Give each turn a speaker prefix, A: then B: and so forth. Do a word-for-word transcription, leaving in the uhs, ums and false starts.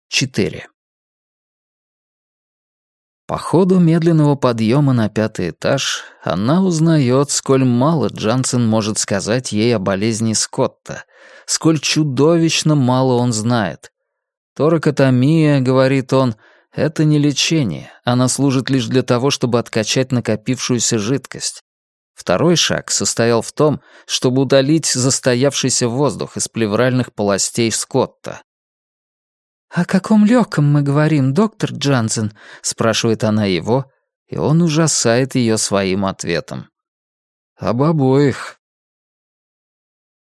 A: четыре. По ходу медленного подъема на пятый этаж она узнает, сколь мало Джонсон может сказать ей о болезни Скотта, сколь чудовищно мало он знает. Торакотомия, говорит он, — это не лечение, она служит лишь для того, чтобы откачать накопившуюся жидкость. Второй шаг состоял в том, чтобы удалить застоявшийся воздух из плевральных полостей Скотта. «О каком лёгком мы говорим, доктор Джонсон?» — спрашивает она его, и он ужасает её своим ответом. «Об обоих»,